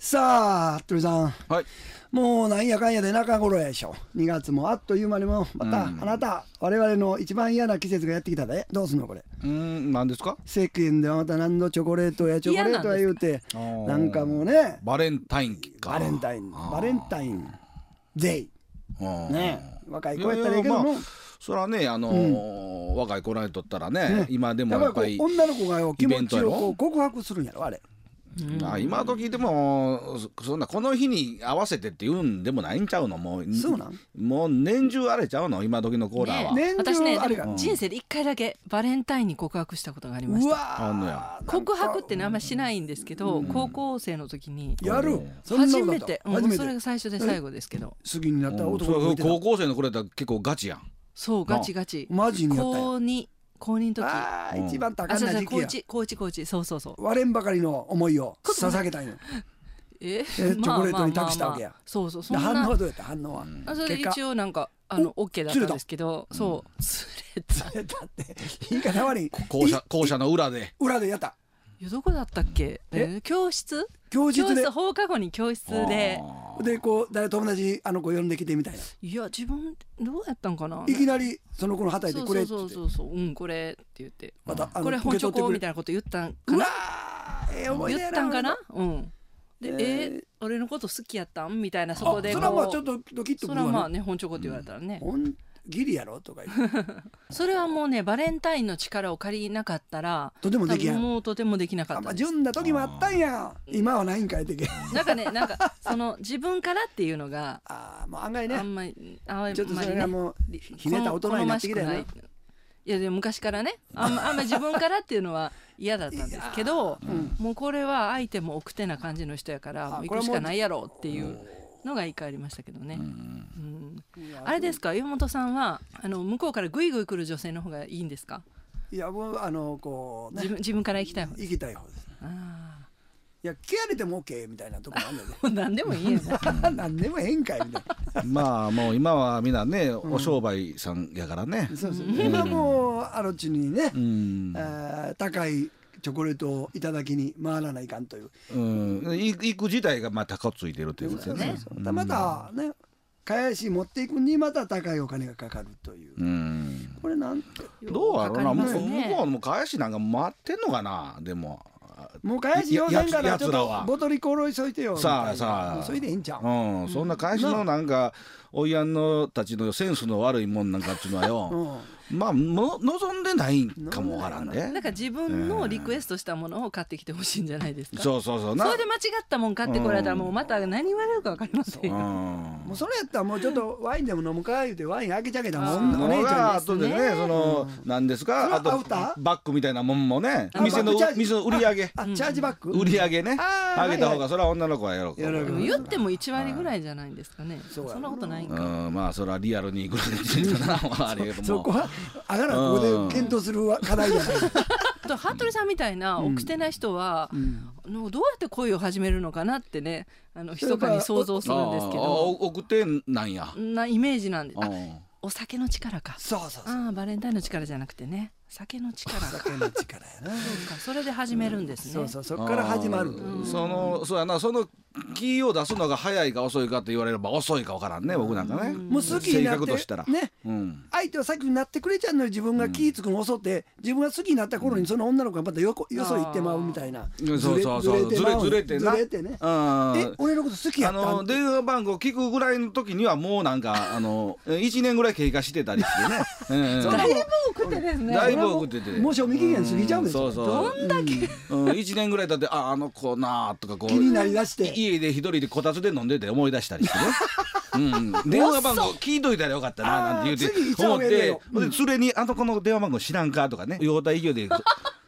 さあ鳥さん、 はい。 もうなんやかんやで中頃やでしょ。2月もあっという間にもまた、あなた我々の一番嫌な季節がやってきたで。どうすんのこれ。 何ですか？ 世間ではまた何度チョコレートやチョコレートや言うてなんかもうね、 バレンタインか。 バレンタインデイね、若い子やったらいいけども、 それはね、若い子らにとったらね、今でもやっぱやっぱりりこう女の子がよ気持ちをイベントやろこう告白するんやろあれ。 今時でもそんなこの日に合わせてって言うんでもないんちゃうの。もうそうなん？ もう年中あれちゃうの今時のコーラは。 ね私ね、 あれが人生で1回だけバレンタインに告白したことがありましうた。 あんのわや。 告白ってねあんましないんですけど、高校生の時にやるそんな初ことだっためて、それが最初で最後ですけど、 好きになったそ男の子いてた。 れ高校生の頃やったら結構ガチやん。 そうガチガチ。 マジにやったよ。 高2の時。 ああ一番高あ、そうそう、 んな時期や。 高一、そうそうそう。 割れんばかりの思いを捧げたいの。 チチョコレートに託したわけや。 そうそう、そでんな反応はどうやった反応は。 それで結果一応なんかOK だったんですけど、そう釣れた。 だって言い方悪い。 校舎の裏で。 裏でやった。 いやどこだったっけ？教室教室で放課後に教室で。 でこう誰友達あの子呼んできてみたいな。 いや自分どうやったんかな。 いきなりその子のはたいてくれって言って。 そうこれって言って。 またこれ本チョコみたいなこと言ったんかな。 思い出やな。 言ったんかな。で俺のこと好きやったんみたいな、そこでそれはまあちょっとドキッとくそれはるわね。 まあね本チョコって言われたらね。 ギリやろとか言って。 それはもうねバレンタインの力を借りなかったらとてもできやん。 もうとてもできなかったまあです。 純な時もあったんや。今はないんかいてけ。 なんかその自分からっていうのがああもう案外ね。 あんまりちょっとそれがもうひねった大人になってきたよな。 いやでも昔からねあんま自分からっていうのは嫌だったんですけど、もうこれは相手も奥手な感じの人やからもう行くしかないやろっていうのが言い換えりましたけどね。あれですか、岩本さんは向こうからグイグイ来る女性の方がいいんですか？ いやもうこうね自分から行きたい方。 行きたい方です。いや聞かれても OK みたいなとこあるんだよね。 何でもいいやな。 何でもええんかいみたいな。 まあもう今はみんなねお商売さんやからね。 そうそう。今もうあのうちにね高いチョコレートをいただきに回らないかんという。 行く自体がまあ高ついてるということですよね。 またね返し持っていくにまた高いお金がかかるという。これなんてどうやろうな。向こうの返しなんか待ってんのかな。でももう返し要せんからちょっやつらはとボトルコールしといてよ。 さあそれでいいんちゃう。 そんな返しのなんかおいやんのたちのセンスの悪いもんなんかっていうのはよまあ望んでないかもわからんで。 なんか自分のリクエストしたものを買ってきてほしいんじゃないですか。 そうそれで間違ったもん買ってこられたらもうまた何言われるか分かりませんよ。 もうそれやったらもうちょっとワインでも飲むか言うてワイン開けちゃけたもんお姉ちゃんあとでね何ですかあとバッグみたいなもんもね店の売り上げチャージバッグ売り上げねあげた方がそれは女の子は喜ぶ。 言っても1割ぐらいじゃないんですかね。そんなことないんか。 まあそれはリアルにいくらで言ってたなあれけどもそこはあがらここで検討する課題じゃない。 服部さんみたいな奥手な人はどうやって恋を始めるのかなってね密かに想像するんですけど。 奥手なんやなイメージなんで。お酒の力か。 そうバレンタインの力じゃなくてね酒の力か。 酒の力やな。 そうか、それで始めるんですね。 そこから始まる。 そうやな。その気を出すのが早いか遅いかって言われれば遅いか分からんね僕なんかね。 もう好きになって性格としたらね相手は先になってくれちゃうのに自分が気ぃつくの遅って自分が好きになった頃にその女の子がまたよそ行ってまうみたいな。ずれてね。俺のこと好きやったん電話番号聞くぐらいの時にはもうなんか1年ぐらい経過してたりしてね。 だいぶ奥手ですね。 だいぶ奥手でもう賞味期限過ぎちゃうんですよ。 どんだけ 1年ぐらい経ってあの子なとかこう気になりだして家で一人でこたつで飲んでて思い出したりしてね。電話番号聞いといたらよかったななんて言って思ってで連れにこの電話番号知らんかとかね用体勢で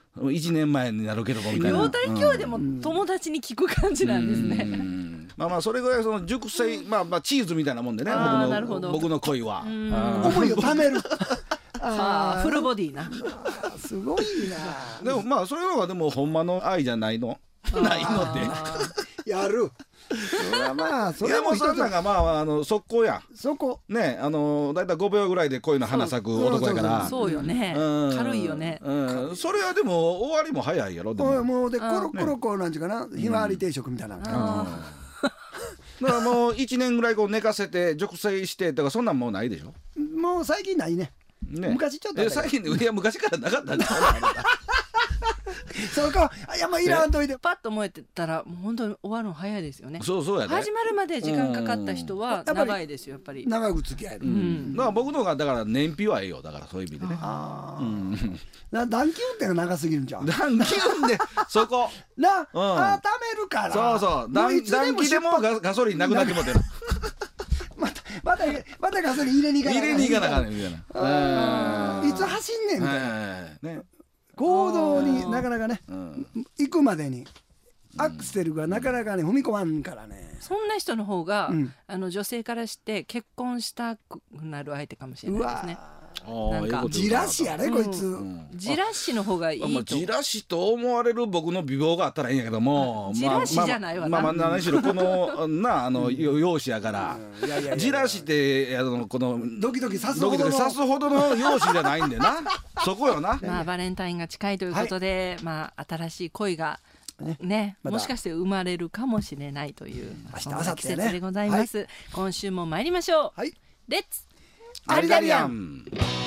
1年前になるけどもみたいな。 用体勢でも友達に聞く感じなんですね。 まあそれぐらいその熟成まあチーズみたいなもんでね僕の恋は思いをためる。 フルボディな。 すごいな。 でもまあそれはでもほんまの愛じゃないのないのってやる。それはまあそれもも一つさんなんかまあ速攻やそこね、だいたい5秒ぐらいで恋の花咲く男やからそうよね、軽いよね、 それはでも終わりも早いやろ。でももうでコロコロこうなんちゅうかな、ひまわり定食みたいなのがだからもう1年ぐらいこう寝かせて熟成してとかそんなんもうないでしょ。 もう最近ないね。昔ちょっと最近いや昔からなかったんじゃないそうか、いやまあいらんといてパッと燃えてたらもう本当に終わるの早いですよね。 そうやね。 始まるまで時間かかった人は長いですよやっぱり。 長く付き合える。 だから僕のがだから燃費はええよ。だからそういう意味でね。 暖気運転が長すぎるんじゃん。 暖気運転そこな、温めるから。 そう暖気でもガソリンなくなってもてる。 またガソリン入れに行かなあかんねんみたいな。 いつ走んねんみたいな。行動になかなかね、行くまでにアクセルがなかなかね踏み込まんからね。 そんな人の方が女性からして結婚したくなる相手かもしれないですね。なんかじらしやねこいつ。 じらしの方がいいと。 じらしと思われる僕の美貌があったらいいんやけども、 じらしじゃないわな。 何しろこの容姿やからじらしってこのドキドキ刺すほどの容姿じゃないんでな。そこよな。 まあバレンタインが近いということで、まあ新しい恋がね、もしかして生まれるかもしれないというそんな季節でございます。今週も参りましょう。レッツアリダリアン。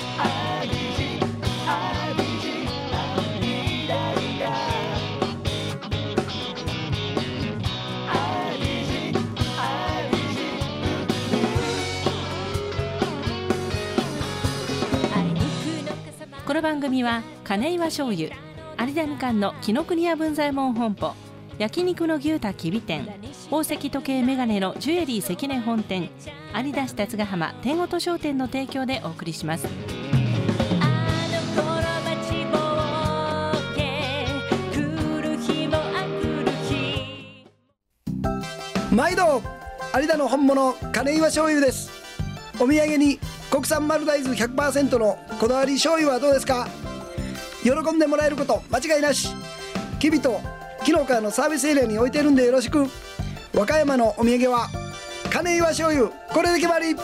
この番組は金岩醤油、有田みかんの紀ノ国屋文左衛門本舗、焼肉の牛太きび店、宝石時計メガネのジュエリー関根本店、有田市立ヶ浜天音商店の提供でお送りします。 毎度有田の本物金岩醤油です。お土産に国産丸大豆 100% のこだわり醤油はどうですか。喜んでもらえること間違いなし。きびと紀の川のサービスエリアに置いてるんでよろしく。和歌山のお土産は金岩醤油、これで決まり。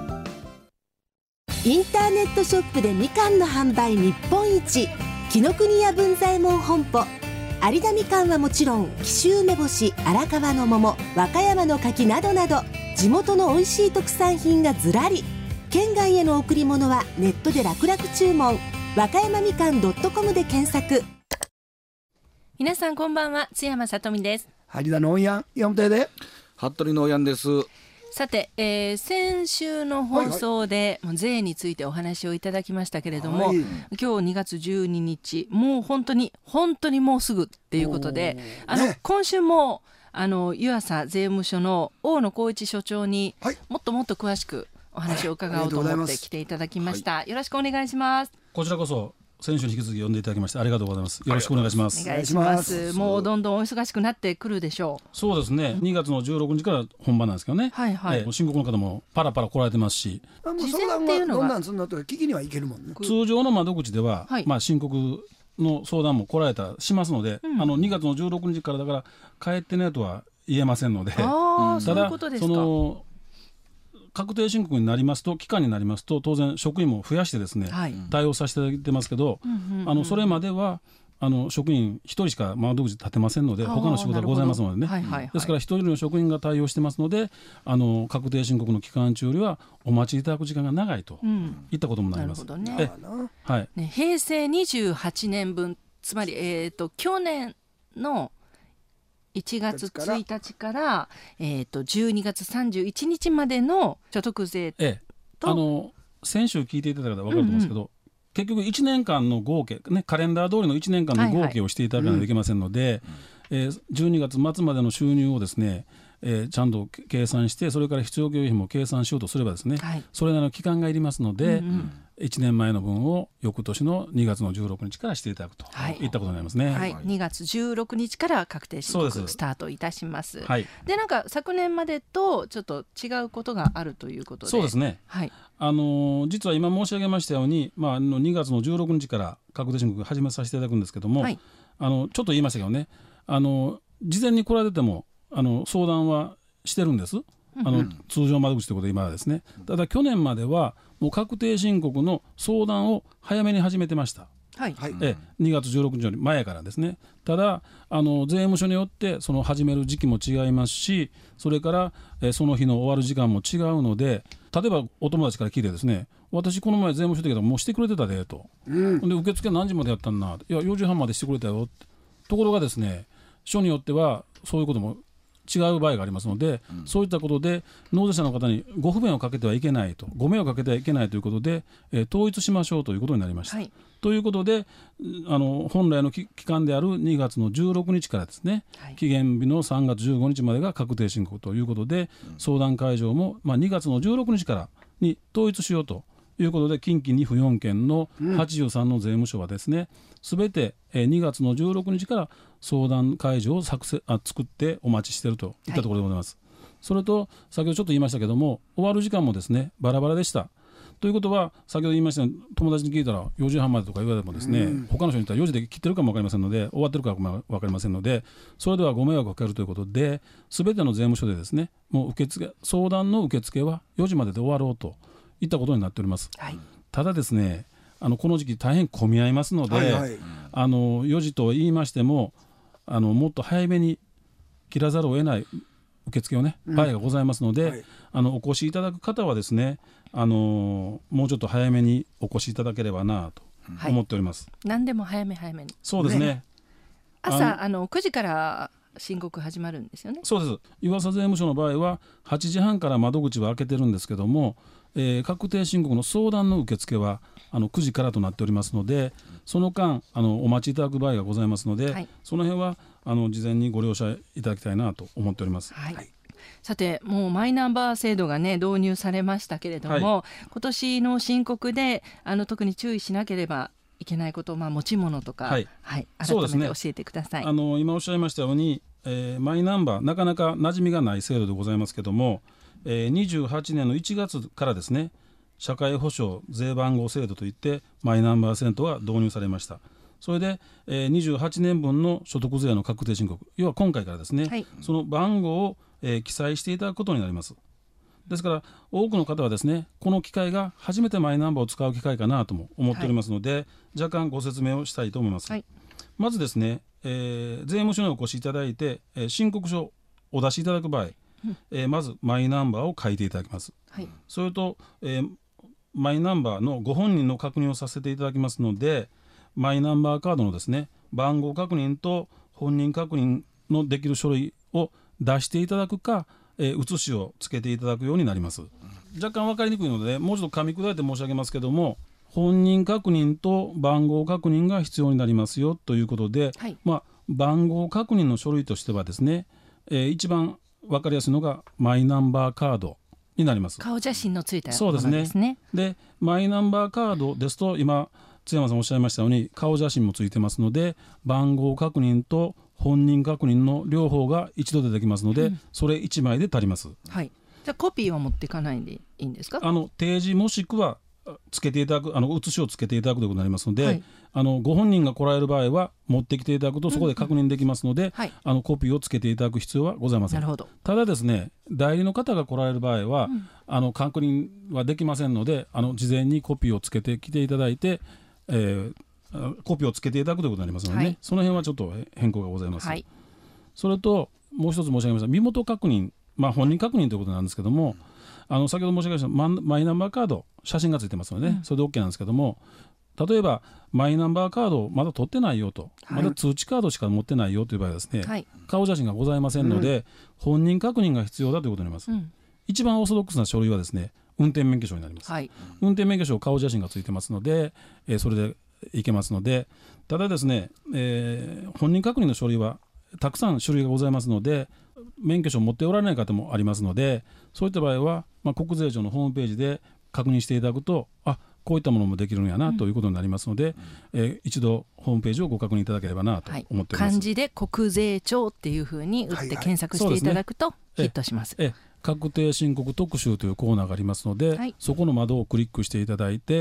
インターネットショップでみかんの販売日本一、紀ノ国屋文左衛門本舗。有田みかんはもちろん紀州梅干し、荒川の桃、和歌山の柿などなど地元の美味しい特産品がずらり。県外への贈り物はネットで楽々注文。和歌山みかん .com で検索。 皆さんこんばんは、津山さとみです。 有田のおんやん4手で服部のおやんです。 さて、先週の放送で、税についてお話をいただきましたけれども、今日2月12日もう本当にもうすぐっていうことで、今週も湯浅税務署の大野光一所長にもっともっと詳しくお話を伺おうと思って来ていただきました。よろしくお願いします。 こちらこそ先週に引き続き呼んでいただきましてありがとうございます。よろしくお願いします。 お願いします。もうどんどんお忙しくなってくるでしょう。 そうですね、2月の16日から本番なんですけどね、申告の方もパラパラ来られてますし、 相談がどんなんすんのとか聞きにはいけるもんね。 通常の窓口では、申告の相談も来られたらしますので、2月の16日からだから帰ってねとは言えませんので、ただその確定申告になりますと、期間になりますと当然職員も増やしてですね、対応させていただいてますけど、それまでは職員1人しか窓口立てませんので、他の仕事がございますのでね、ですから1人の職員が対応してますので、確定申告の期間中よりはお待ちいただく時間が長いといったこともなります。 なるほどね。平成28年分、つまり、去年の1月1日から12月31日までの所得税と、 先週聞いていただいたら分かると思うんですけど、結局1年間の合計、カレンダー通りの1年間の合計をしていただかないといけませんので、12月末までの収入をですね、ちゃんと計算して、それから必要経費も計算しようとすればですね、それなりの期間がいりますので、1年前の分を翌年の2月の16日からしていただくといったことになりますね。 2月16日から確定申告スタートいたします。で、なんか昨年までとちょっと違うことがあるということで。 そうですね、実は今申し上げましたように、2月の16日から確定申告始めさせていただくんですけども、ちょっと言いましたけどね、事前に来られても相談はしてるんです。通常窓口ということで今はですね。ただ去年まではもう確定申告の相談を早めに始めてました。2月16日より前からですね。ただ税務署によってその始める時期も違いますし、それからその日の終わる時間も違うので、例えばお友達から聞いてですね、私この前税務署でもうしてくれてたでと、で受付何時までやったんな、いや4時半までしてくれたよって。ところがですね、署によってはそういうことも違う場合がありますので、そういったことで納税者の方にご不便をかけてはいけないと、ご迷惑をかけてはいけないということで、統一しましょうということになりました。ということで本来の期間である2月の16日からですね、期限日の3月15日までが確定申告ということで、相談会場も、2月の16日からに統一しようということで、近畿2府4県の83の税務署はですね、すべて2月の16日から相談会場を作ってお待ちしているといったところでございます。それと先ほどちょっと言いましたけども、終わる時間もですねバラバラでした。ということは先ほど言いましたように、友達に聞いたら4時半までとか言われてもですね、他の人に言ったら4時で切ってるかも分かりませんので、終わってるかも分かりませんので、それではご迷惑をかけるということで、全ての税務署でですね、もう相談の受付は4時までで終わろうといったことになっております。ただですね、この時期大変混み合いますので、4時と言いましてももっと早めに切らざるを得ない受付をね場合がございますので、お越しいただく方はですね、もうちょっと早めにお越しいただければなと思っております。 何でも早めに。 そうですね。 朝9時から申告始まるんですよね。 そうです。湯浅税務署の場合は8時半から窓口は開けてるんですけども、確定申告の相談の受付は9時からとなっておりますので、その間お待ちいただく場合がございますので、その辺は事前にご了承いただきたいなと思っております。 さて、もうマイナンバー制度がね導入されましたけれども、今年の申告で特に注意しなければいけないこと、持ち物とか、改めて教えてください。 今おっしゃいましたように、マイナンバーなかなか馴染みがない制度でございますけども、28年の1月からですね、社会保障税番号制度といってマイナンバー制度が導入されました。それで、28年分の所得税の確定申告、要は今回からですね、その番号を、記載していただくことになります。ですから多くの方はですね、この機会が初めてマイナンバーを使う機会かなとも思っておりますので、若干ご説明をしたいと思います。まずですね、税務署にお越しいただいて、申告書をお出しいただく場合、まずマイナンバーを書いていただきます。それと、マイナンバーのご本人の確認をさせていただきますので、マイナンバーカードのですね番号確認と本人確認のできる書類を出していただくか、写しをつけていただくようになります。若干分かりにくいのでもうちょっと噛み砕いて申し上げますけども、本人確認と番号確認が必要になりますよということで、番号確認の書類としてはですね、一番分かりやすいのがマイナンバーカードになります。 顔写真のついたものですね。 でマイナンバーカードですと、今津山さんおっしゃいましたように顔写真もついてますので、番号確認と本人確認の両方が一度でできますので、それ1枚で足ります。 じゃあコピーは持っていかないでいいんですか？ 提示もしくはつけていただく写しをつけていただくということになりますので、ご本人が来られる場合は持ってきていただくとそこで確認できますので、コピーをつけていただく必要はございません。ただですね、代理の方が来られる場合は、確認はできませんので、事前にコピーをつけてきていただいて、コピーをつけていただくということになりますのでね、その辺はちょっと変更がございます。それともう一つ申し上げました身元確認、本人確認ということなんですけども、先ほど申し上げましたマイナンバーカード写真がついてますので、それで OK なんですけども、例えばマイナンバーカードをまだ取ってないよと、まだ通知カードしか持ってないよという場合はですね、顔写真がございませんので、本人確認が必要だということになります。一番オーソドックスな書類はですね、運転免許証になります。運転免許証顔写真がついてますので、それでいけますので、ただですね、本人確認の書類はたくさん種類がございますので、免許証を持っておられない方もありますので、そういった場合は、国税庁のホームページで確認していただくと、こういったものもできるんやなということになりますので、一度ホームページをご確認いただければなと思っております。 漢字で国税庁っていうふうに打って検索していただくとヒットします。 確定申告特集というコーナーがありますので、そこの窓をクリックしていただいて、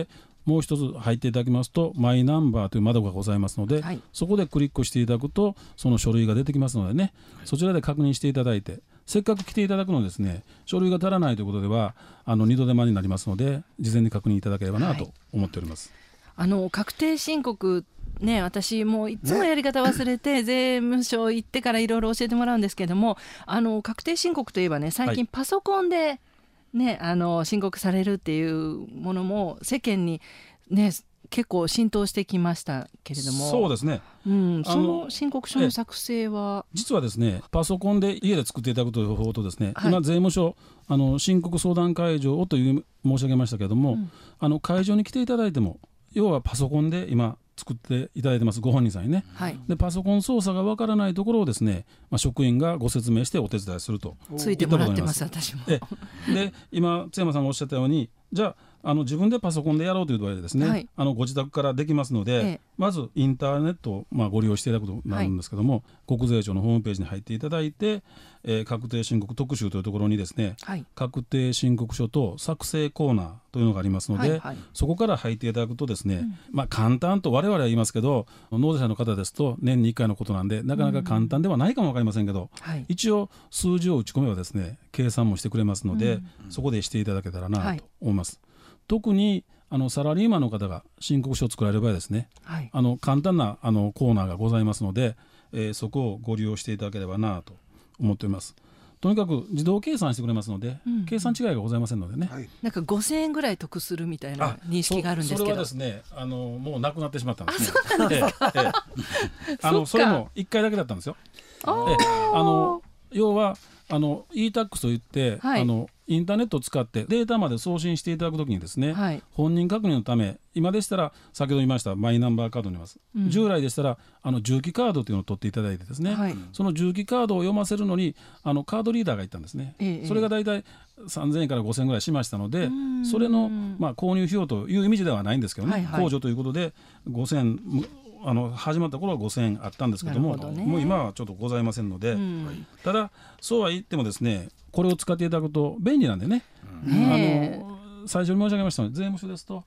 もう一つ入っていただきますとマイナンバーという窓がございますので、そこでクリックしていただくとその書類が出てきますのでね、そちらで確認していただいて、せっかく来ていただくのですね、書類が足らないということでは二度手間になりますので、事前に確認いただければなと思っております。 確定申告ね、私もういつもやり方忘れて、税務署行ってからいろいろ教えてもらうんですけども、確定申告といえばね、最近パソコンで、ね、申告されるっていうものも世間に、ね、結構浸透してきましたけれども。 そうですね、 その申告書の作成は実はですね、パソコンで家で作っていただくという方法とですね、今税務署申告相談会場をという申し上げましたけれども、会場に来ていただいても、要はパソコンで今作っていただいてます、ご本人さんにね、でパソコン操作がわからないところをですね、職員がご説明してお手伝いするとついてもらってます、私も。 で今津山さんがおっしゃったように、じゃあ自分でパソコンでやろうという場合ですね、ご自宅からできますので、まずインターネットをご利用していただくことになるんですけども、国税庁のホームページに入っていただいて、確定申告特集というところにですね、確定申告書と作成コーナーというのがありますので、そこから入っていただくとですね、簡単と我々は言いますけど、納税者の方ですと年に1回のことなんでなかなか簡単ではないかも分かりませんけど、一応数字を打ち込めばですね、計算もしてくれますので、そこでしていただけたらなと思います。特にサラリーマンの方が申告書を作られる場合ですね、簡単なコーナーがございますので、そこをご利用していただければなと思っております。とにかく自動計算してくれますので、計算違いがございませんのでね、 なんか5000円ぐらい得するみたいな認識があるんですけど、 それはですね、もうなくなってしまったんですね。そうなんですか。それも1回だけだったんですよ。要はe-tax といって、インターネットを使ってデータまで送信していただくときにですね、本人確認のため、今でしたら先ほど言いましたマイナンバーカードになります、従来でしたら重機カードというのを取っていただいてですね、その重機カードを読ませるのにカードリーダーがいたんですね、それがだいたい3000円から5000円ぐらいしましたので、それの、購入費用という意味ではないんですけどね、控除ということで5000円始まった頃は5000円あったんですけども、もう今はちょっとございませんので、ただそうは言ってもですね、これを使っていただくと便利なんでね、最初に申し上げましたので、税務署ですと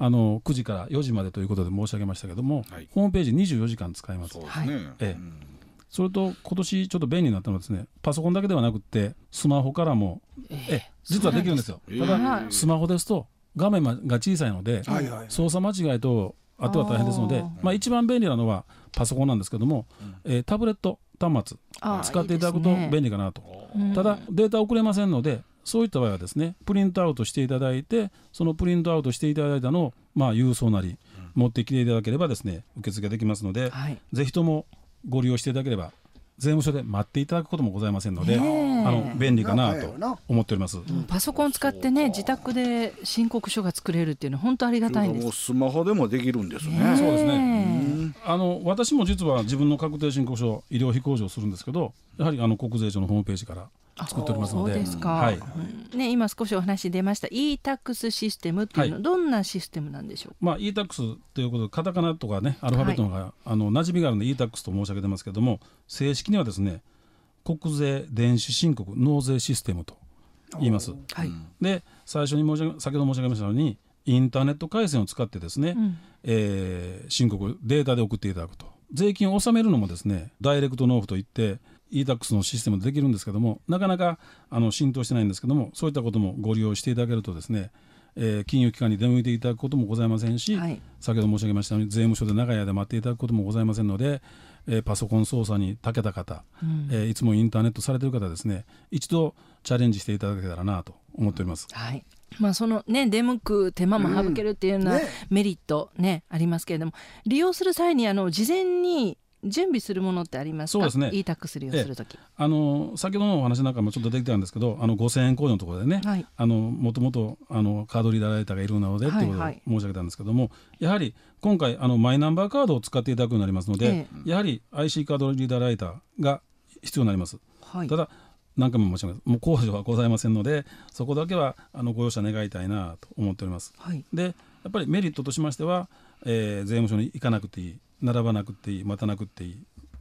9時から4時までということで申し上げましたけども、ホームページ24時間使えます。それと今年ちょっと便利になったのはですね、パソコンだけではなくってスマホからも実はできるんですよ。ただスマホですと画面が小さいので、操作間違いとあとは大変ですので、一番便利なのはパソコンなんですけども、タブレット端末使っていただくと便利かなと。ただデータ送れませんので、そういった場合はですね、プリントアウトしていただいて、そのプリントアウトしていただいたのを郵送なり持ってきていただければですね、受付できますので、ぜひともご利用していただければ、税務署で待っていただくこともございませんので、便利かなと思っております。 パソコン使ってね、自宅で申告書が作れるっていうのは本当ありがたいんです。 もうスマホでもできるんですね。 そうですね。私も実は自分の確定申告書医療費控除をするんですけど、やはり国税庁のホームページから作っておりますので。 そうですか。今少しお話出ました e-tax システムっていうのはどんなシステムなんでしょうか。 e-tax ということでカタカナとかね、アルファベットのが馴染みがあるので e-tax と申し上げてますけども、正式にはですね、国税電子申告納税システムと言います。で、最初に先ほど申し上げましたように、インターネット回線を使ってですね、申告データで送っていただくと。税金を納めるのもですね、ダイレクト納付といって e-tax のシステムでできるんですけども、なかなか浸透してないんですけども、そういったこともご利用していただけるとですね、金融機関に出向いていただくこともございませんし、先ほど申し上げましたように税務署で長い間待っていただくこともございませんので、パソコン操作に長けた方、いつもインターネットされている方ですね、一度チャレンジしていただけたらなと思っております。 そのね、出向く手間も省けるっていうようなメリットね、ありますけれども、利用する際に事前に準備するものってありますか。そうですね、e-tax 利用するとき、先ほどのお話なんかもちょっと出てきたんですけど、5000円控除のところでね、もともとカードリーダーライターがいるのでっていうことを申し上げたんですけども、やはり今回マイナンバーカードを使っていただくようになりますので、やはり IC カードリーダーライターが必要になります。ただ何回も申し上げます、もう控除はございませんので、そこだけはご容赦願いたいなと思っております。でやっぱりメリットとしましては、税務署に行かなくていい、並ばなくていい、待たなくていい、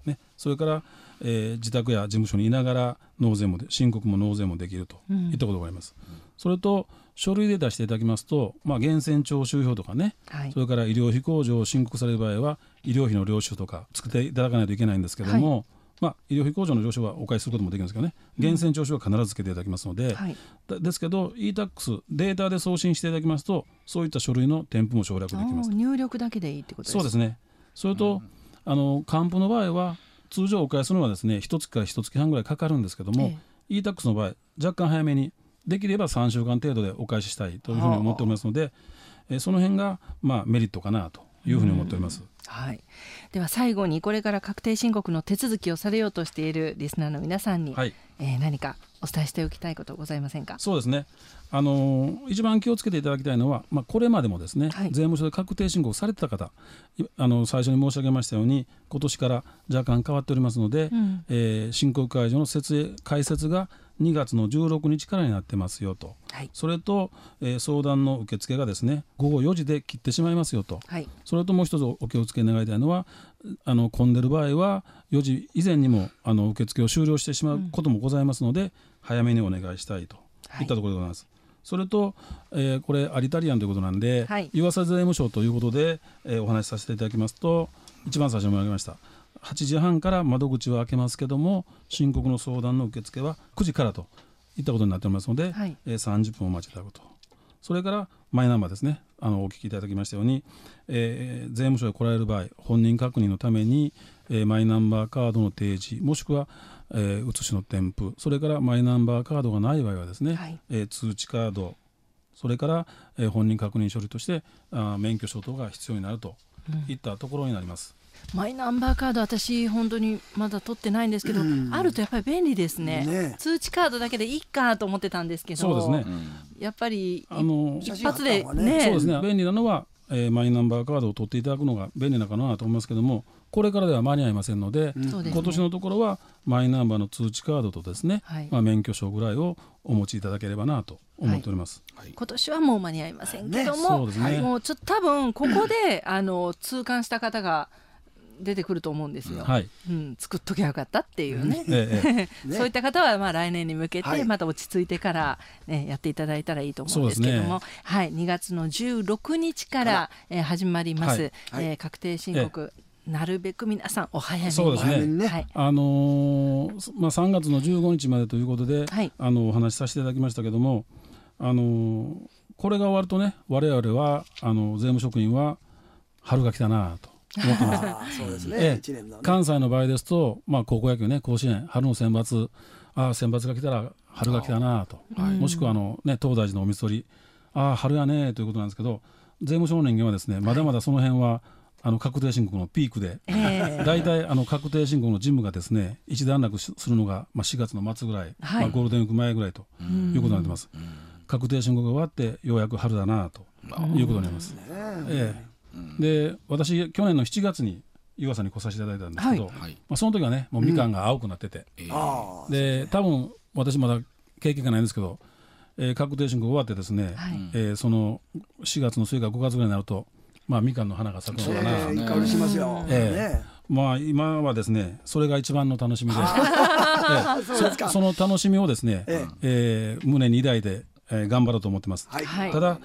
ね、それから、自宅や事務所にいながら納税も申告も納税もできるといったことがあります。それと書類で出していただきますと、源泉徴収票とかね、それから医療費控除を申告される場合は医療費の領収とか作っていただかないといけないんですけども、医療費控除の領収はお返しすることもできるんですけどね、源泉徴収は必ずつけていただきますので、ですけど e-tax データで送信していただきますと、そういった書類の添付も省略できます。 入力だけでいいってことですか？ そうですね。それと、還付の場合は通常お返しするのはですね、1月から1月半ぐらいかかるんですけども、e-tax の場合若干早めに、できれば3週間程度でお返ししたいというふうに思っておりますので、その辺がメリットかなというふうに思っております。 では最後に、これから確定申告の手続きをされようとしているリスナーの皆さんに、何かお伝えしておきたいことございませんか？ そうですね、一番気をつけていただきたいのは、これまでもですね、税務署で確定申告されてた方、最初に申し上げましたように今年から若干変わっておりますので、申告解除の開設が2月の16日からになってますよと、それと、相談の受付がですね午後4時で切ってしまいますよと、それともう一つお気をつけ願いたいのは、混んでる場合は4時以前にも受付を終了してしまうこともございますので、早めにお願いしたいといったところでございます。それと、これアリタリアンということなんで、湯浅税務署ということで、お話しさせていただきますと、一番最初にも挙げました8時半から窓口は開けますけども、申告の相談の受付は9時からといったことになっておりますので、30分お待ちいただくと。それからマイナンバーですね、お聞きいただきましたように、税務署へ来られる場合、本人確認のために、マイナンバーカードの提示、もしくは、写しの添付、それからマイナンバーカードがない場合はですね、通知カード、それから、本人確認書類として免許証等が必要になるといったところになります。 マイナンバーカード、私本当にまだ取ってないんですけど、あるとやっぱり便利ですね。通知カードだけでいいかと思ってたんですけど、 そうですね、 やっぱり一発でそうですね、便利なのは、マイナンバーカードを取っていただくのが便利なのかなと思いますけども、これからでは間に合いませんので、今年のところはマイナンバーの通知カードとですね、免許証ぐらいをお持ちいただければなと思っております。 今年はもう間に合いませんけども、もうちょっと多分ここで痛感した方が出てくると思うんですよ、作っときゃよかったっていうね、そういった方は来年に向けてまた落ち着いてから、やっていただいたらいいと思うんですけども、2月の16日から、始まります、確定申告、なるべく皆さんお早めに。 そうですね、3月の15日までということで、お話しさせていただきましたけども、これが終わるとね、我々は税務職員は春が来たなと思ってますそうですね、1年のね。 関西の場合ですと、高校野球ね、甲子園春の選抜、選抜が来たら春が来たなと、もしくは東大寺のおみそり、春やねということなんですけど、税務署の人間はですね、まだまだその辺は確定申告のピークで、大体確定申告の事務がですね一段落するのが4月の末ぐらい、ゴールデンウィーク前ぐらいということになってます。確定申告が終わってようやく春だなということになります。で、私去年の7月に湯浅に来させていただいたんですけど、その時はねもうみかんが青くなってて、で多分私まだ経験がないんですけど、確定申告終わってですね、その4月の末か5月ぐらいになるとみかんの花が咲くのかな。 いい香りしますよ。 今はですねそれが一番の楽しみでその楽しみをですね、胸に抱いて、頑張ろうと思ってます。ただ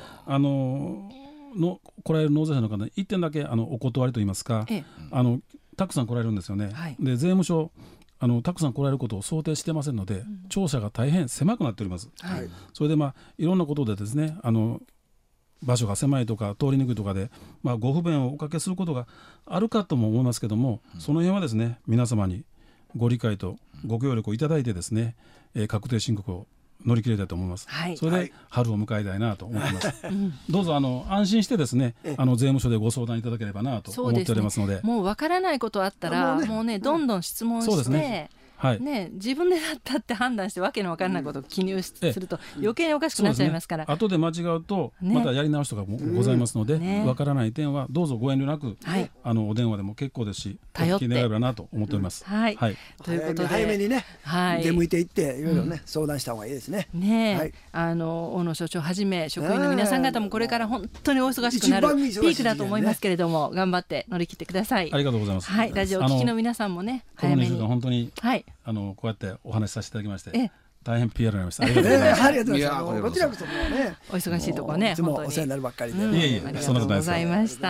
来られる納税者の方に1点だけお断りといいますか、たくさん来られるんですよね。で税務署たくさん来られることを想定してませんので、庁舎が大変狭くなっております。それでいろんなことでですね場所が狭いとか通りにくいとかで、ご不便をおかけすることがあるかとも思いますけども、その辺はですね皆様にご理解とご協力をいただいてですね、確定申告を乗り切れたいと思います。それで春を迎えたいなと思ってます。どうぞ安心してですね税務署でご相談いただければなと思っておりますので、 もうわからないことあったらもうねどんどん質問して、 ね、自分でだったって判断してわけのわからないことを記入すると余計におかしくなっちゃいますから、 後で間違うとまたやり直しとかもございますので、わからない点はどうぞご遠慮なく、お電話でも結構ですしお聞き願えればなと思っております。 ということで早めにね、出向いていっていろいろね、相談した方がいいですね。 大野所長はじめ職員の皆さん方もこれから本当にお忙しくなるピークだと思いますけれども、頑張って乗り切ってください。 ありがとうございます。 ラジオを聞きの皆さんもね、 この2週間本当にこうやってお話しさせていただきまして大変 PR になりました。ありがとうございます。 ありがとうございます。こちらこそね、 お忙しいところね、 いつもお世話になるばっかりで、 ありがとうございました。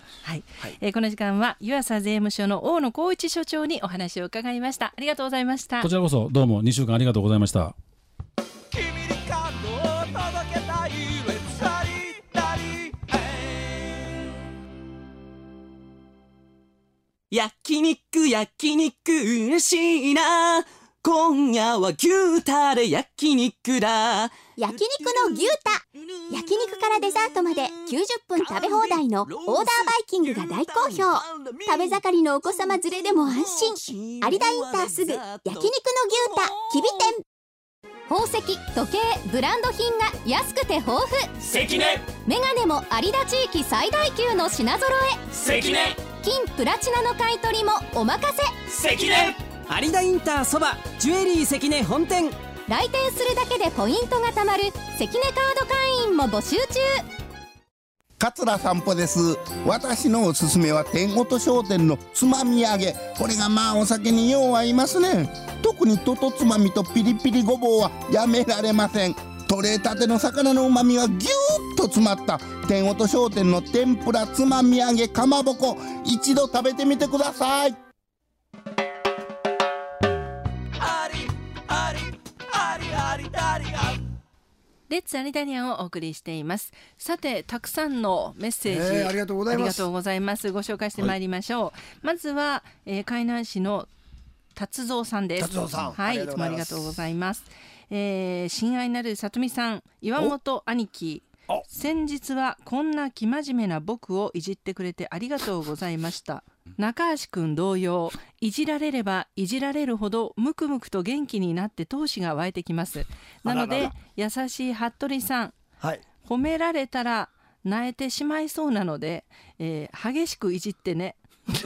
この時間は湯浅税務署の大野光一所長にお話を伺いました。ありがとうございました。 こちらこそどうも2週間ありがとうございました。 焼肉嬉しいな、今夜は牛タレ焼肉だ。 焼肉の牛タ、焼肉からデザートまで90分食べ放題のオーダーバイキングが大好評。食べ盛りのお子様連れでも安心。有田インターすぐ焼肉の牛タきび店。宝石、時計、ブランド品が安くて豊富。 関根メガネも有田地域最大級の品揃え。 関根金プラチナの買い取りもお任せ。 関根有田インターそばジュエリー関根本店。 来店するだけでポイントがたまる関根カード会員も募集中。 桂散歩です。私のおすすめは天音商店のつまみ揚げ。これがまあお酒によう合いますね。特にととつまみとピリピリごぼうはやめられません。取れたての魚のうまみがぎゅーっと詰まった天音商店の天ぷらつまみ揚げかまぼこ、一度食べてみてください。 レッツアリタリアンをお送りしています。さて、たくさんのメッセージ、 ありがとうございます。 ありがとうございます。ご紹介してまいりましょう。まずは、海南市の達蔵さんです。 達蔵さん、 はい、いつもありがとうございます。親愛なる里見さん、岩本兄貴、先日はこんな生真面目な僕をいじってくれてありがとうございました。中橋くん同様、いじられればいじられるほどムクムクと元気になって闘志が湧いてきます。なので優しい服部さん、褒められたら萎えてしまいそうなので、激しくいじってね。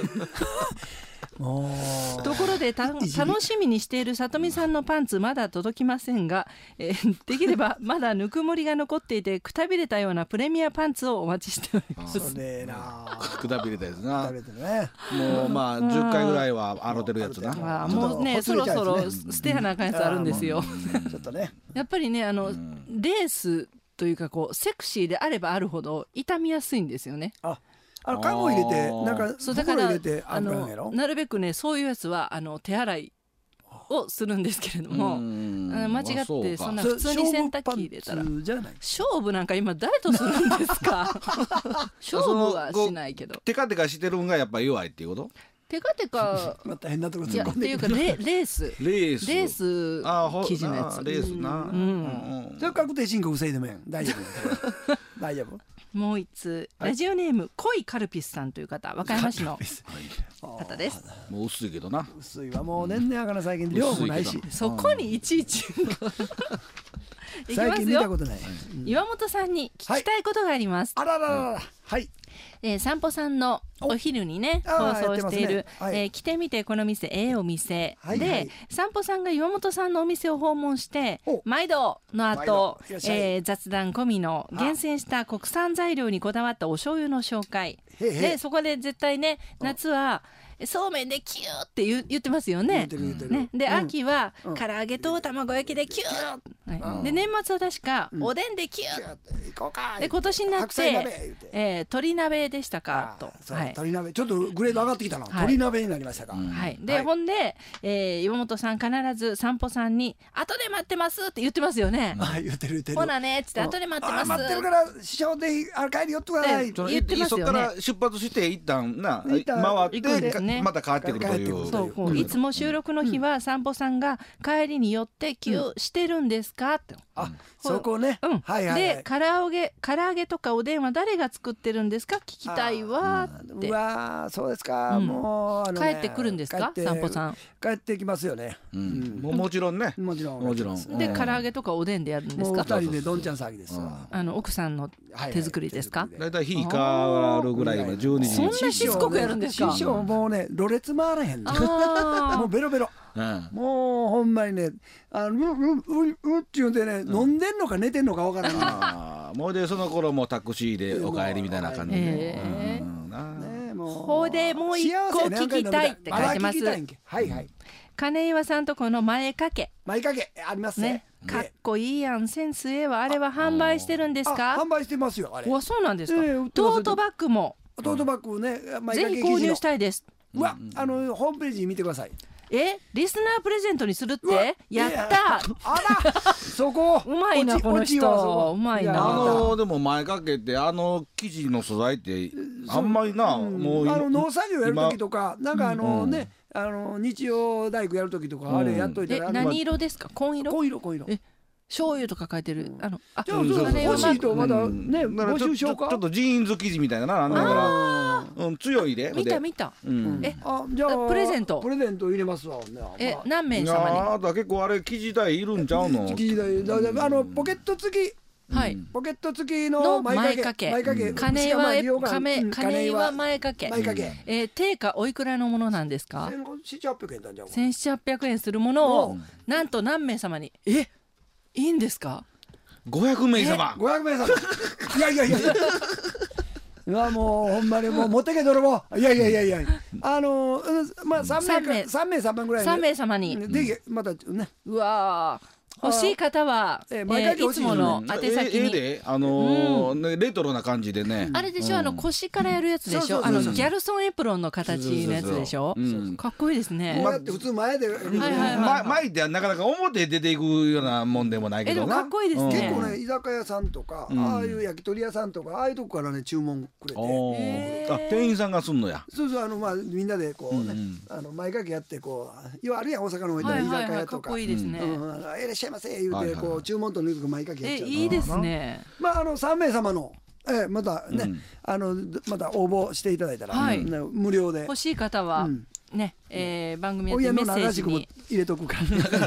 ところで楽しみにしている里見さんのパンツまだ届きませんが、できればまだぬくもりが残っていてくたびれたようなプレミアパンツをお待ちしております。 そうねな、 くたびれたやつな、 ね、 もうまあ10回ぐらいは洗ってるやつな。 もうね、そろそろ捨て花あかんやつあるんですよ。 ちょっとね、やっぱりね、レースというかこうセクシーであればあるほど傷みやすいんですよね。 カゴ入れて、なんかそうだから入れてなるべくね、そういうやつは手洗いをするんですけれども、間違ってそんな普通に洗濯機入れたら、勝負なんか今誰とするんですか。勝負はしないけど、 テカテカしてるんがやっぱり弱いっていうこと。 テカテカまた変なとこ突っ込んでいくっていうかレース生地のやつ、 レースな、 じゃあ確定申告せいでもやん、大丈夫大丈夫。 もう一つ、ラジオネーム恋カルピスさんという方、和歌山市の方です。 もう薄いけどな、 薄いわ、もう年々上がら最近量もないし、 そこにいちいちいきますよ。岩本さんに聞きたいことがあります。 あらららら、はい。 散歩さんのお昼にね放送している、来てみてこの店お店で、散歩さんが岩本さんのお店を訪問して毎度の後、雑談込みの厳選した国産材料にこだわったお醤油の紹介で、そこで絶対ね、夏はそうめんでキューって言ってますよね。で、秋は唐揚げと卵焼きでキュー、で年末は確かおでんでキュー、で今年になって鶏鍋でしたかと。 鶏鍋ちょっとグレード上がってきたな、鶏鍋になりましたか。 でほんで岩本さん必ず散歩さんに後で待ってますって言ってますよね。 言ってる。 ほなねっつって後で待ってます、 待ってるから師匠で帰りよってください言ってますよね。 そこから出発して一旦回ってまた帰ってくるという。 そういつも収録の日は散歩さんが帰りに寄ってキューしてるんですかって。 そこね。 で唐揚げとかおでんは誰が作ってるんですか聞きたいわって。 うわそうですか。もう帰ってくるんですか散歩さん。 帰ってきますよね。 もちろんね。 もちろん。 で唐揚げとかおでんでやるんですか。 二人でどんちゃん騒ぎですわ。 奥さんの手作りですか。 だいたい日変わるぐらいまで12時。 そんなしつこくやるんですか。 師匠もうねろれつ回らへんの。もうベロベロ。もうほんまにねうっちゅうんでね飲んでんのか寝てんのかわからない。 もうでその頃もタクシーでお帰りみたいな感じで。 ほうでもう一個聞きたいって書いてます。金岩さんとこの前掛けありますね。 かっこいいやんセンスえはあれは販売してるんですか。 販売してますよあれ。 そうなんですか。トートバッグもトートバッグねぜひ購入したいです。 ホームページ見てください。 リスナープレゼントにするってやったあらそこうまいなこの人うまいな。 でも前掛けて生地の素材ってあんまりなもう農作業やる時とかなんかね日曜大工やる時とかあれやっといたら。 何色ですか。紺色。醤油とか書いてる。 じゃあ欲しいとまだね募集しようか。 ちょっとジーンズ生地みたいななんだから強いで。 見た。じゃあプレゼント入れますわ。 何名様に。 あだ結構あれ生地代いるんちゃうの。 生地代ポケット付き。ポケット付きの前掛け。 金岩前掛け。定価おいくらのものなんですか。 1700円なんじゃん。 1700円するものをなんと何名様に。いいんですか。 500名様。 いやうわもうほんまにもう持ってけ泥棒。いやまあ3名様ぐらい。 3名様に。 でまたね。 うわ欲しい方はいつもの宛先にレトロな感じでね。 あれでしょ腰からやるやつでしょ。ギャルソンエプロンの形のやつでしょ。かっこいいですね。 こうやって普通前で前ってなかなか表出ていくようなもんでもないけどな。 かっこいいですね。 結構ね居酒屋さんとかああいう焼き鳥屋さんとかああいうとこからね注文くれて。 店員さんがすんのや。 そうみんなでこうね前掛けやってこう要はあるやん大阪の居酒屋とか。 かっこいいですね。 いらっしゃいませ言うてこう注文と抜く前掛けやっちゃう。 いいですね。 3名様のまたねまた応募していただいたら無料で。 欲しい方はね番組やってメッセージに入れとくから。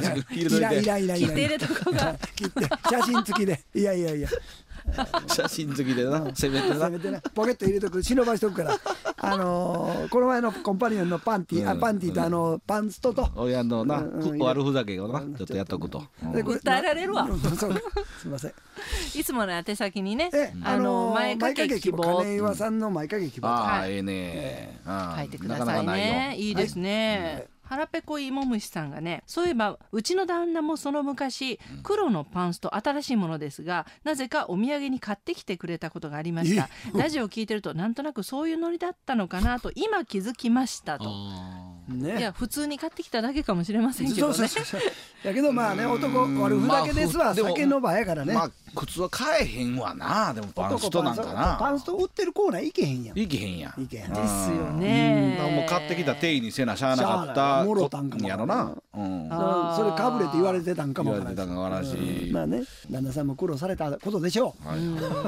切って入れとこうが。 切って写真付きで。いや写真付きでなせめてなポケット入れとく忍ばしとくから。この前のコンパニオンのパンティとパンストと親のな悪ふざけをなちょっとやっとくと。 訴えられるわ。 すみません。 いつもの宛先にね前掛け希望。金岩さんの前掛け希望。 ええね。 書いてくださいね。いいですね。腹ペコ芋虫さんがねそういえばうちの旦那もその昔黒のパンスト新しいものですがなぜかお土産に買ってきてくれたことがありました。ラジオを聞いてるとなんとなくそういうノリだったのかなと今気づきましたと。いや普通に買ってきただけかもしれませんけどね。 だけどまあね男悪ふざけですわ。酒の場やからね。 靴は買えへんわな。でもパンストなんかな。 パンスト売ってるコーナー行けへんやん。 行けへんやですよね。 もう買ってきた定位にせなしゃあなかったもろたんかもやろな。 それかぶれって言われてたんかもわからんし。 まあね旦那さんも苦労されたことでしょう。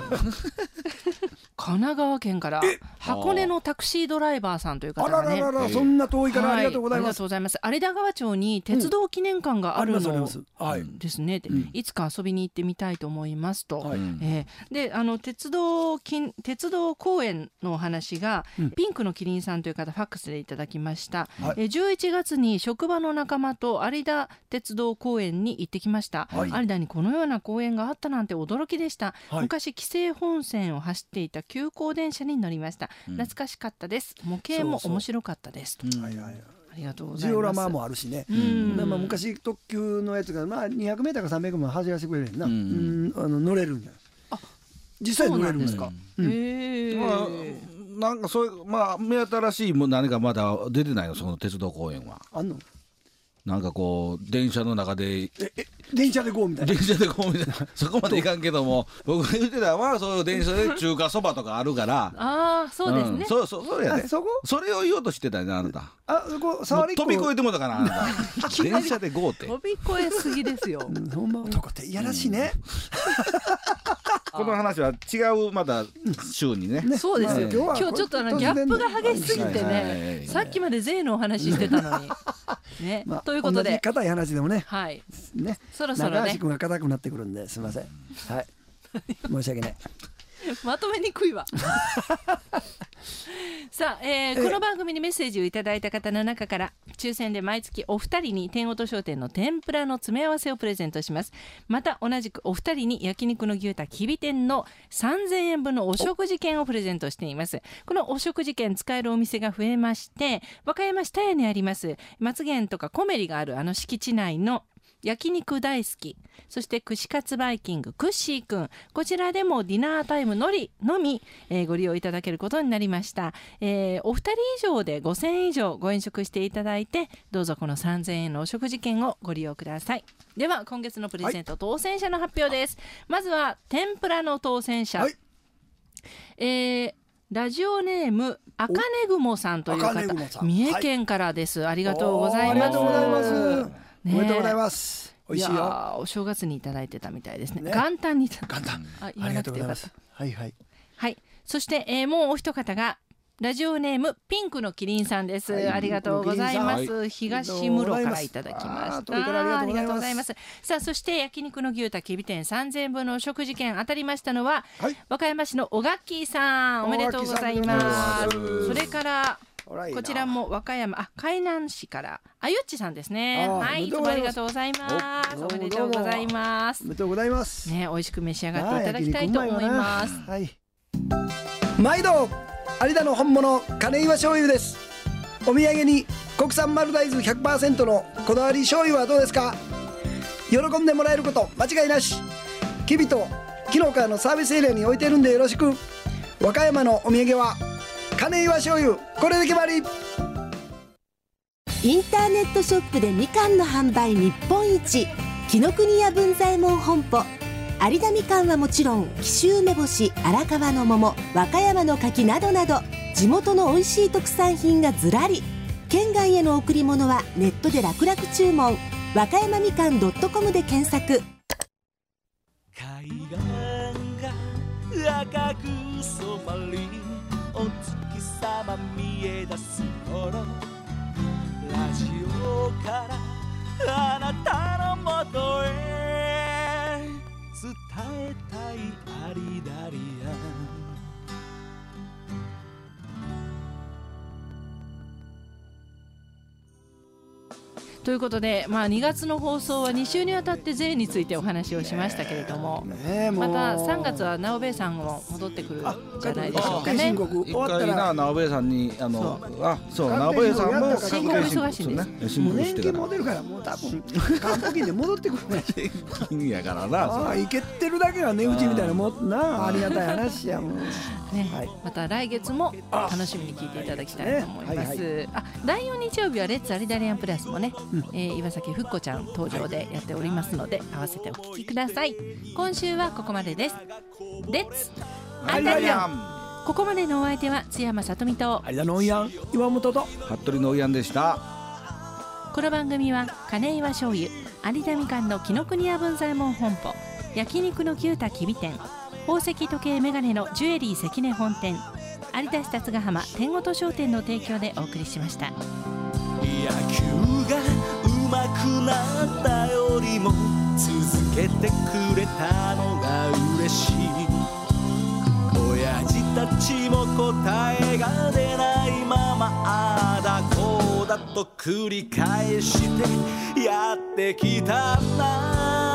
神奈川県から箱根のタクシードライバーさんという方がね。 そんな遠いからありがとうございます。 ありがとうございます。有田川町に鉄道記念館があるのですね。いつか遊びに行ってみたいと思いますと。で鉄道公園のお話がピンクのキリンさんという方ファックスでいただきました。11月に職場の仲間と有田鉄道公園に行ってきました。有田にこのような公園があったなんて驚きでした。昔紀勢本線を走っていた急行電車に乗りました。懐かしかったです。模型も面白かったですと。ありがとうございます。 ジオラマもあるしね。昔特急のやつが200メーターか300も走らせてくれるんな。乗れるんだよ。実際乗れるんですか。 なんかそういう目新しいも何かまだ出てないのその鉄道公園は。 あんの？ なんかこう電車の中で電車でこうみたいなそこまでいかんけども僕が言ってたのはそういう電車で中華そばとかあるからああそうですね、 そうやね。それを言おうとしてたよねあなた。飛び越えてもだからあなた電車でゴーって飛び越えすぎですよほんま男っていやらしいね、 この話は違うまた週にね。 そうですよ、今日ちょっとギャップが激しすぎてね、さっきまで税のお話してたのにね、ということで同じ硬い話でもね、 はいね、 そろそろね中橋君が硬くなってくるんですいません、はい申し訳ないまとめにくいわさあ、この番組にメッセージをいただいた方の中から抽選で毎月お二人に天音商店の天ぷらの詰め合わせをプレゼントします。また同じくお二人に焼肉の牛タきび店の3000円分のお食事券をプレゼントしています。このお食事券使えるお店が増えまして、和歌山市田屋にあります松源とかコメリがある敷地内の焼肉大好き、そして串カツバイキングクッシーくん、こちらでもディナータイムのみ、ご利用いただけることになりました。お二人以上で5000円以上ご飲食していただいて、どうぞこの3000円のお食事券をご利用ください。では今月のプレゼント、当選者の発表です。まずは天ぷらの当選者、ラジオネームあかねぐもさんという方、三重県からです。ありがとうございます。 ありがとうございます、おめでとうございます。美味しいよ。 お正月にいただいてたみたいですね。元旦に元旦、ありがとうございます。はいはいはい。そして、もうお一方がラジオネームピンクのキリンさんです。ありがとうございます。東室からいただきました。ありがとうございます。さあそして焼肉の牛タきび店3000円分のお食事券当たりましたのは、和歌山市のおがっきーさん、おめでとうございます。それからこちらも和歌山海南市からあゆっちさんですね。はい、いつもありがとうございます。おめでとうございます。 おめでとうございますね、美味しく召し上がっていただきたいと思います。 はい、毎度有田の本物金岩醤油です。お土産に国産丸大豆 100% のこだわり醤油はどうですか。喜んでもらえること間違いなし。きびと昨日からのサービスエリアに置いてるんでよろしく。和歌山のお土産は金岩醤油、これで決まり。 インターネットショップでみかんの販売日本一、紀ノ国屋文左衛門本舗。有田みかんはもちろん紀州梅干し、荒川の桃、和歌山の柿などなど地元の美味しい特産品がずらり。県外への贈り物はネットで楽々注文。和歌山みかん .com で検索。 海岸が赤く染まり、お月様見え出す頃、ラジオからあなたのもとへ伝えたいアリダリア。 ということで、2月の放送は2週にわたって税についてお話をしましたけれども、また3月は直兵衛さんも戻ってくるんじゃないでしょうかね。 一回な直兵衛さんにそう直兵衛さんも申告忙しいんです。 年金も出るからもう多分還付金で戻ってくるね。 金やからな。 いけてるだけは値打ちみたいなもんな。ありがたい話やもん。 また来月も楽しみに聞いていただきたいと思います。第4日曜日はレッツアリダリアンプラスもね、岩崎ふっこちゃん登場でやっておりますので、合わせてお聞きください。今週はここまでです。レッツアリダリアン。ここまでのお相手は津山さとみと有田のおいやん岩本と服部のおいやんでした。 この番組は金岩醤油、有田みかんの紀ノ国屋文左衛門本舗、焼肉の牛タきび店、宝石時計メガネのジュエリー関根本店、有田市辰ヶ浜天音商店の提供でお送りしました。 野球が上手くなったよりも続けてくれたのが嬉しい。親父たちも答えが出ないままあだこうだと繰り返してやってきたんだ。